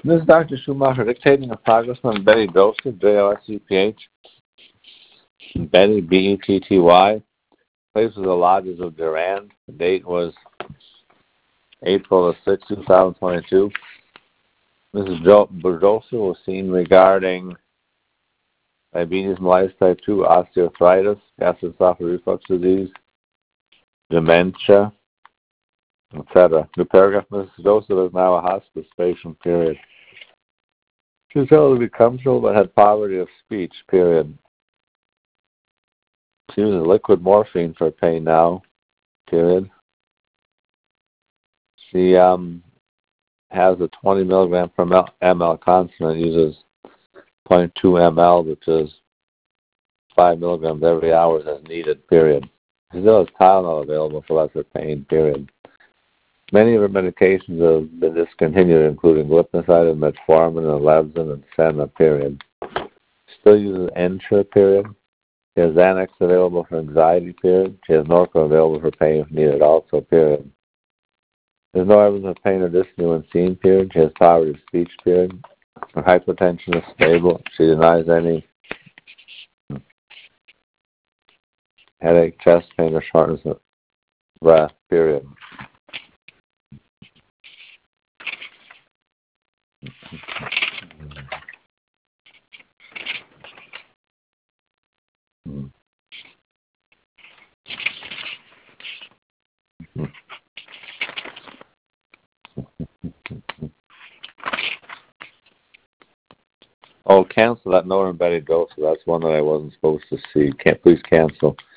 This is Dr. Schumacher dictating a progress on Betty Joseph, J-O-S-E-P-H. Betty, B-E-T-T-Y. Place was the Lodges of Durand. The date was April 6, 2022. Mrs. Joseph was seen regarding diabetes mellitus type 2, osteoarthritis, gastroesophageal reflux disease, dementia, etc. New paragraph, Mrs. Joseph is now a hospice patient, period. She was able to be comfortable but had poverty of speech, period. She uses liquid morphine for pain now, period. She has a 20 milligram per ml constant, uses 0.2 ml, which is 5 milligrams every hour as needed, period. She still has Tylenol available for lesser pain, period. Many of her medications have been discontinued, including glipizide, metformin, and Levzin, and Senna, period. She still uses Ensure, period. She has Xanax available for anxiety, period. She has Norco available for pain if needed also, period. There's no evidence of pain or dyspnea when seen, period. She has poverty of speech, period. Her hypertension is stable. She denies any headache, chest pain, or shortness of breath, period. Oh, cancel that note on Betty Joseph. That's one that I wasn't supposed to see. Please cancel.